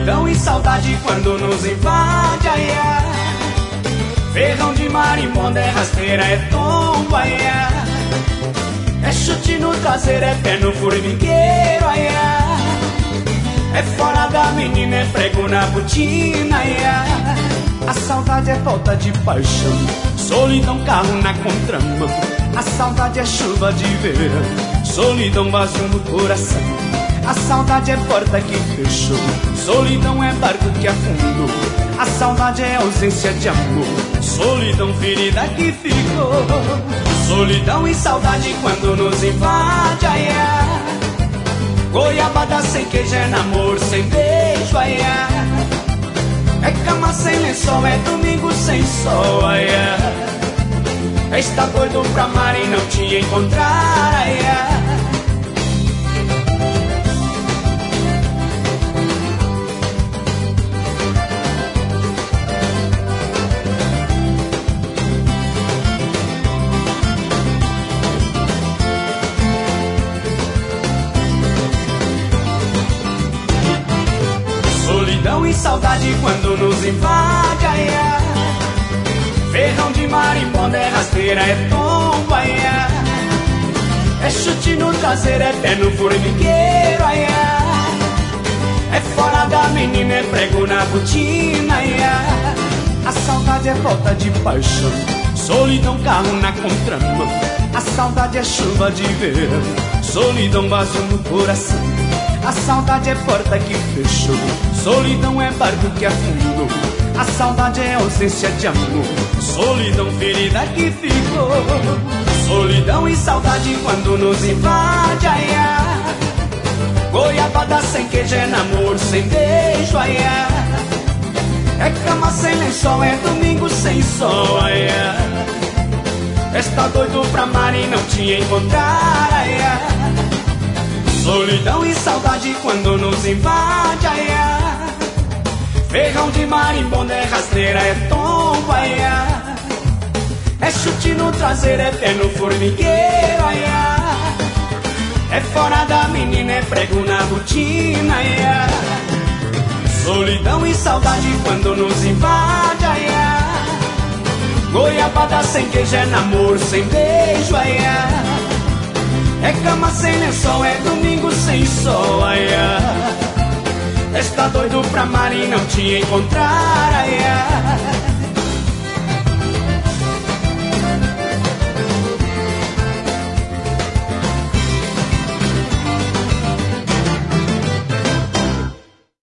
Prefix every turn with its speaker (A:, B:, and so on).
A: Solidão e saudade quando nos invade, ai, ai. Ferrão de marimbondo, é rasteira, é tombo, ai, ai. É chute no traseiro, é pé no formigueiro, ai, ai. É fora da menina, é prego na botina, ai, ai. A saudade é falta de paixão, solidão, carro na contramão. A saudade é chuva de verão, solidão, vazio no coração. A saudade é porta que fechou, solidão é barco que afundou. A saudade é ausência de amor, solidão, ferida que ficou. Solidão e saudade quando nos invade, ai, ai. Goiabada sem queijo, é namoro sem beijo, ai, ai. É cama sem lençol, é domingo sem sol, ai, ai. Está doido pra amar e não te encontrar, ai, ai. Solidão e saudade quando nos invade, ai, ai. Ferrão de marimbondo, é rasteira, é tombo, ai, ai. É chute no traseiro, é pé no formigueiro, ai, ai. É fora da menina, é prego na botina, ai, ai. A saudade é falta de paixão, solidão, carro na contramão. A saudade é chuva de verão, solidão, vazio no coração. A saudade é porta que fechou, solidão é barco que afundou. A saudade é ausência de amor, solidão, ferida que ficou. Solidão e saudade quando nos invade, ai, ai. Goiabada sem queijo, é namoro sem beijo, ai, ai. É cama sem lençol, é domingo sem sol, ai, ai. Está doido pra amar e não te encontrar, ai, ai. Solidão e saudade quando nos invade, ai, ai. Ferrão de marimbondo, é rasteira, é tombo, ai, ai. É chute no traseiro, é pé no formigueiro, ai, ai. É fora da menina, é prego na botina, ai, ai. Solidão e saudade quando nos invade, ai, ai. Goiabada sem queijo, é namoro sem beijo, ai, ai. É cama sem lençol, é domingo sem sol, ai, ai. Está doido pra amar e não te encontrar, ai, ai.